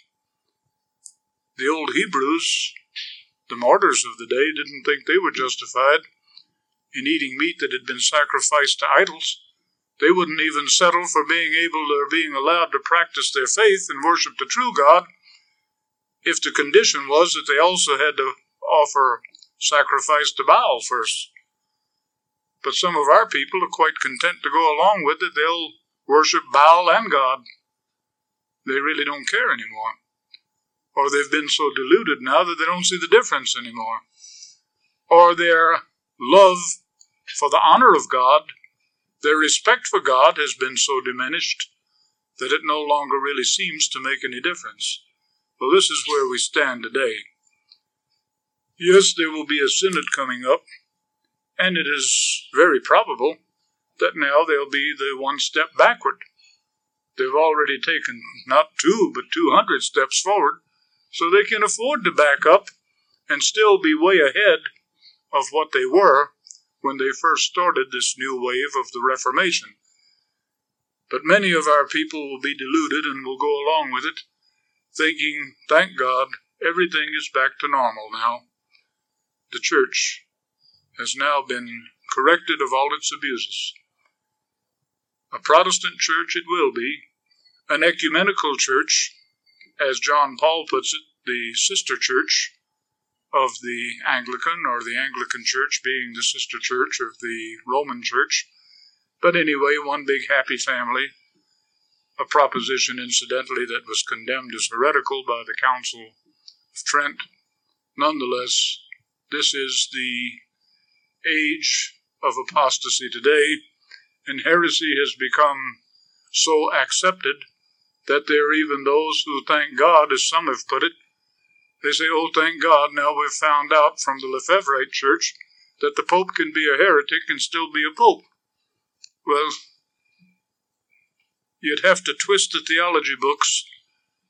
The old Hebrews, the martyrs of the day, didn't think they were justified in eating meat that had been sacrificed to idols. They wouldn't even settle for being able or being allowed to practice their faith and worship the true God if the condition was that they also had to offer sacrifice to Baal first. But some of our people are quite content to go along with it. They'll worship Baal and God. They really don't care anymore. Or they've been so deluded now that they don't see the difference anymore. Or their love for the honor of God, their respect for God has been so diminished that it no longer really seems to make any difference. Well, this is where we stand today. Yes, there will be a synod coming up, and it is very probable that now they'll be the one step backward. They've already taken not two, but two hundred steps forward, so they can afford to back up and still be way ahead of what they were when they first started this new wave of the Reformation. But many of our people will be deluded and will go along with it, thinking, thank God, everything is back to normal now. The church has now been corrected of all its abuses. A Protestant church it will be, an ecumenical church, as John Paul puts it, the sister church of the Anglican, or the Anglican church being the sister church of the Roman church. But anyway, one big happy family, a proposition, incidentally, that was condemned as heretical by the Council of Trent. Nonetheless, this is the age of apostasy today, and heresy has become so accepted that there are even those who thank God, as some have put it. They say, oh, thank God, now we've found out from the Lefebvrite Church that the Pope can be a heretic and still be a Pope. Well, you'd have to twist the theology books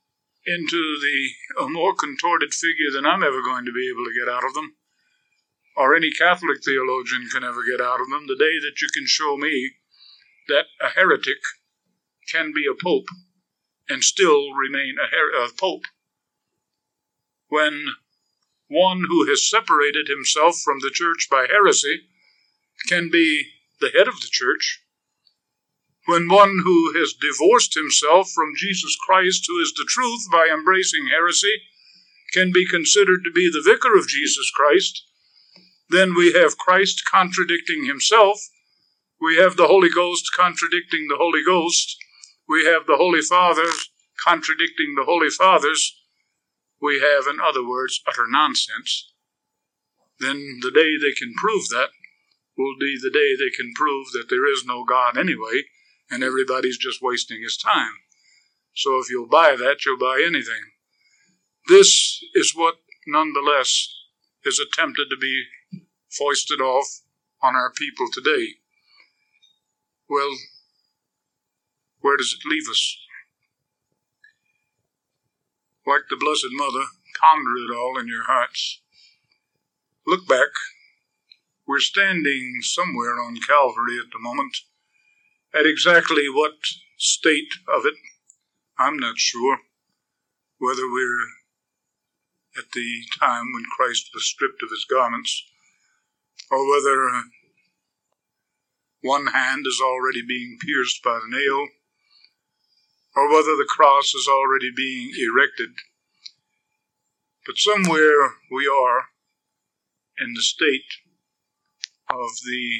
into the a more contorted figure than I'm ever going to be able to get out of them. or any Catholic theologian can ever get out of them, the day that you can show me that a heretic can be a pope and still remain a, her- a pope. When one who has separated himself from the church by heresy can be the head of the church, when one who has divorced himself from Jesus Christ, who is the truth, by embracing heresy, can be considered to be the vicar of Jesus Christ, then we have Christ contradicting himself, we have the Holy Ghost contradicting the Holy Ghost, we have the Holy Fathers contradicting the Holy Fathers, we have, in other words, utter nonsense. Then the day they can prove that will be the day they can prove that there is no God anyway, and everybody's just wasting his time. So if you'll buy that, you'll buy anything. This is what, nonetheless, is attempted to be foisted off on our people today. Well, where does it leave us? Like the Blessed Mother, ponder it all in your hearts. Look back. We're standing somewhere on Calvary at the moment. At exactly what state of it, I'm not sure. Whether we're at the time when Christ was stripped of his garments, or whether one hand is already being pierced by the nail, or whether the cross is already being erected. But somewhere we are in the state of the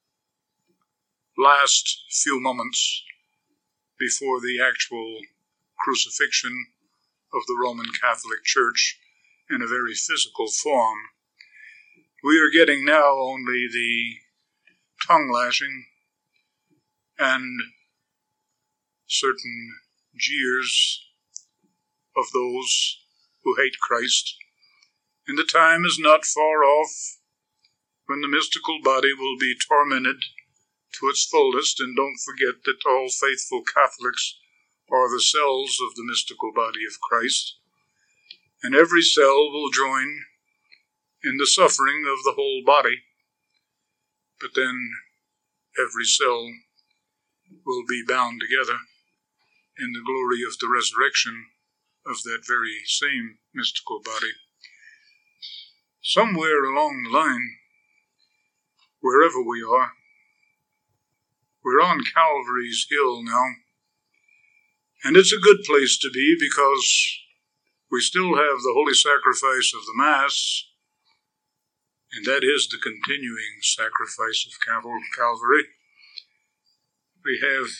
last few moments before the actual crucifixion of the Roman Catholic Church in a very physical form. We are getting now only the tongue lashing and certain jeers of those who hate Christ, and the time is not far off when the mystical body will be tormented to its fullest. And don't forget that all faithful Catholics are the cells of the mystical body of Christ, and every cell will join in the suffering of the whole body, but then every cell will be bound together in the glory of the resurrection of that very same mystical body. Somewhere along the line, wherever we are, we're on Calvary's hill now, and it's a good place to be because we still have the holy sacrifice of the Mass, and that is the continuing sacrifice of Calvary. We have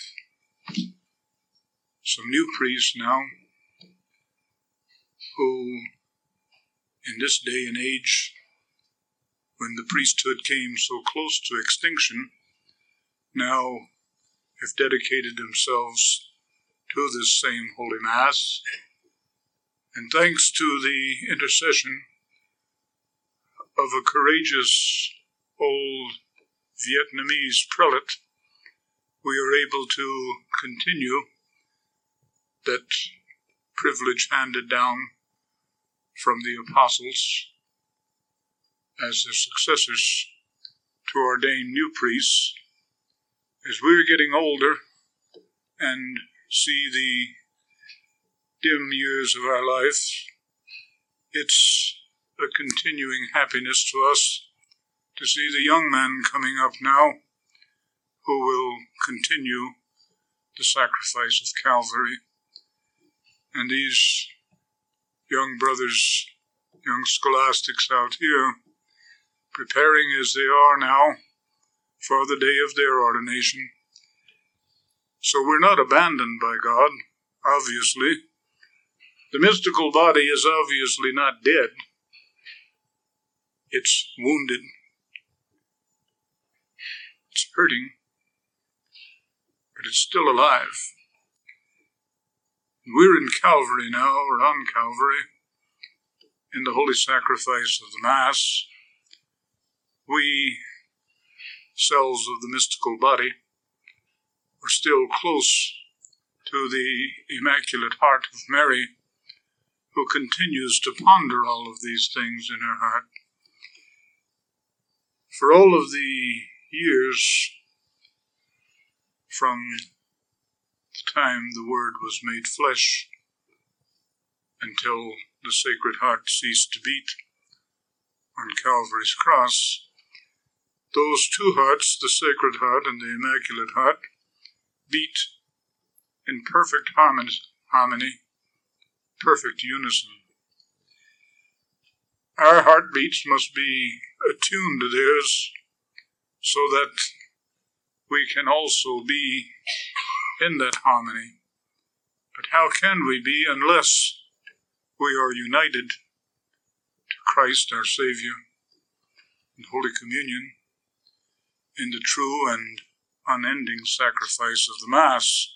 some new priests now who, in this day and age, when the priesthood came so close to extinction, now have dedicated themselves to this same Holy Mass. And thanks to the intercession of a courageous old Vietnamese prelate, we are able to continue that privilege handed down from the apostles as their successors to ordain new priests. As we're getting older and see the dim years of our life, it's a continuing happiness to us to see the young men coming up now who will continue the sacrifice of Calvary. And these young brothers, young scholastics out here, preparing as they are now for the day of their ordination. So we're not abandoned by God, obviously. The mystical body is obviously not dead. It's wounded. It's hurting. But it's still alive. We're in Calvary now, or on Calvary, in the holy sacrifice of the Mass. We, cells of the mystical body, are still close to the Immaculate Heart of Mary, who continues to ponder all of these things in her heart. For all of the years from the time the Word was made flesh until the Sacred Heart ceased to beat on Calvary's cross, those two hearts, the Sacred Heart and the Immaculate Heart, beat in perfect harmony, perfect unison. Our heartbeats must be attuned to theirs so that we can also be in that harmony. But how can we be unless we are united to Christ our Savior in Holy Communion, in the true and unending sacrifice of the Mass?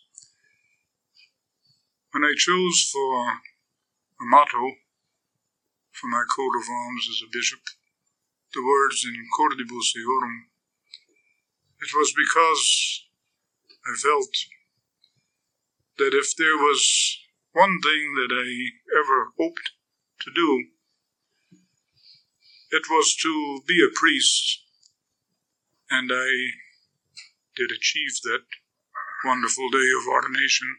When I chose for a motto for my coat of arms as a bishop the words in Cordibus Eorum, it was because I felt that if there was one thing that I ever hoped to do, it was to be a priest, and I did achieve that wonderful day of ordination,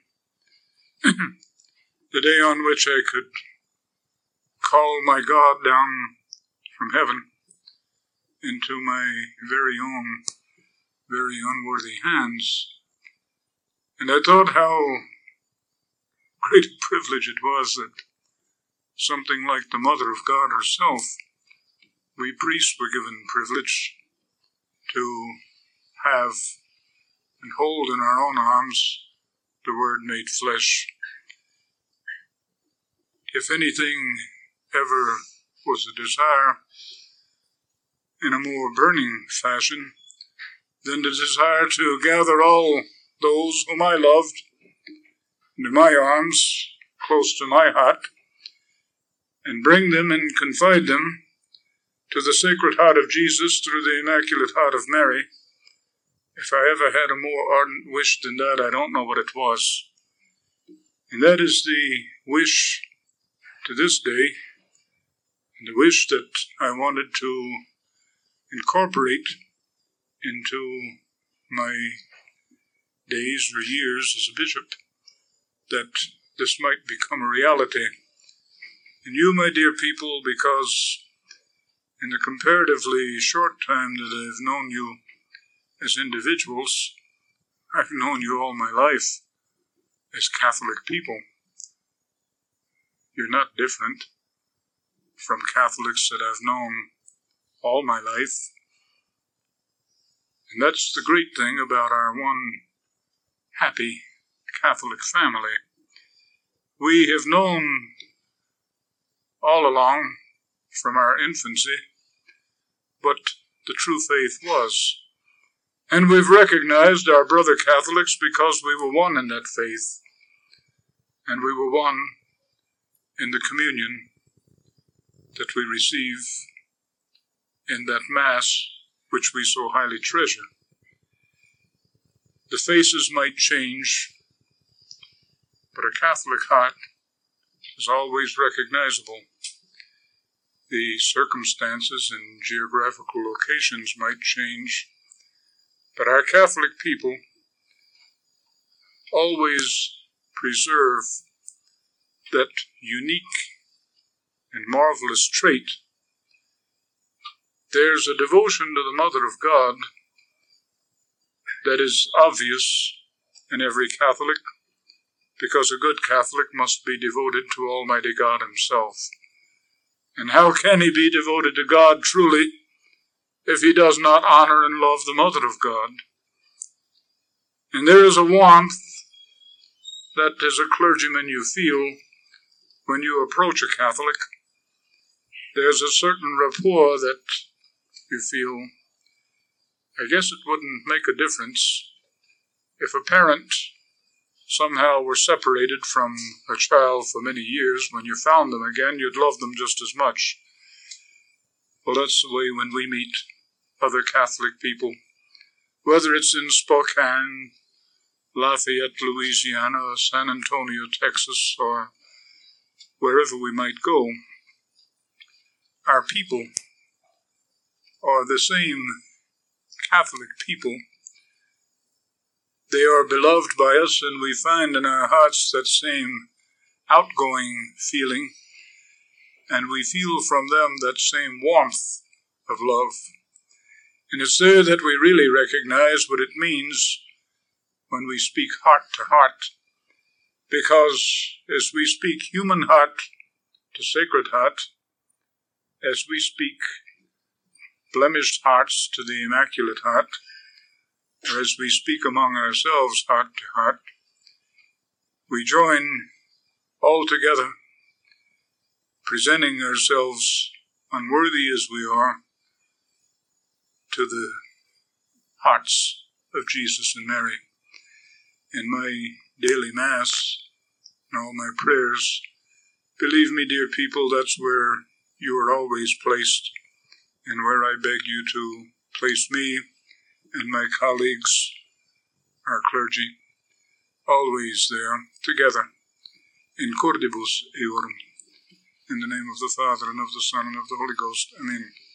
the day on which I could call my God down from heaven into my very own, very unworthy hands. And I thought how great a privilege it was that something like the Mother of God herself, we priests were given privilege to have and hold in our own arms the Word made flesh. If anything ever was a desire in a more burning fashion than the desire to gather all those whom I loved into my arms, close to my heart, and bring them and confide them to the Sacred Heart of Jesus through the Immaculate Heart of Mary. If I ever had a more ardent wish than that, I don't know what it was. And that is the wish to this day, and the wish that I wanted to incorporate into my days or years as a bishop, that this might become a reality. And you, my dear people, because in the comparatively short time that I've known you as individuals, I've known you all my life as Catholic people. You're not different from Catholics that I've known all my life. And that's the great thing about our one happy Catholic family. We have known all along from our infancy what the true faith was. And we've recognized our brother Catholics because we were one in that faith. And we were one in the communion that we receive in that Mass which we so highly treasure. The faces might change, but a Catholic heart is always recognizable. The circumstances and geographical locations might change, but our Catholic people always preserve that unique and marvelous trait. There's a devotion to the Mother of God that is obvious in every Catholic, because a good Catholic must be devoted to Almighty God Himself. And how can he be devoted to God truly if he does not honor and love the Mother of God? And there is a warmth that as a clergyman you feel when you approach a Catholic. There's a certain rapport that you feel. I guess it wouldn't make a difference if a parent somehow were separated from a child for many years. When you found them again, you'd love them just as much. Well, that's the way when we meet other Catholic people, whether it's in Spokane, Lafayette, Louisiana, or San Antonio, Texas, or wherever we might go. Our people are the same Catholic people. They are beloved by us, and we find in our hearts that same outgoing feeling, and we feel from them that same warmth of love. And it's there that we really recognize what it means when we speak heart to heart, because as we speak human heart to sacred heart, as we speak blemished hearts to the Immaculate Heart, or as we speak among ourselves heart to heart, we join all together, presenting ourselves, unworthy as we are, to the hearts of Jesus and Mary. In my daily Mass and all my prayers, believe me, dear people, that's where you are always placed, and where I beg you to place me and my colleagues, our clergy, always there, together, in cordibus eorum. In the name of the Father, and of the Son, and of the Holy Ghost. Amen.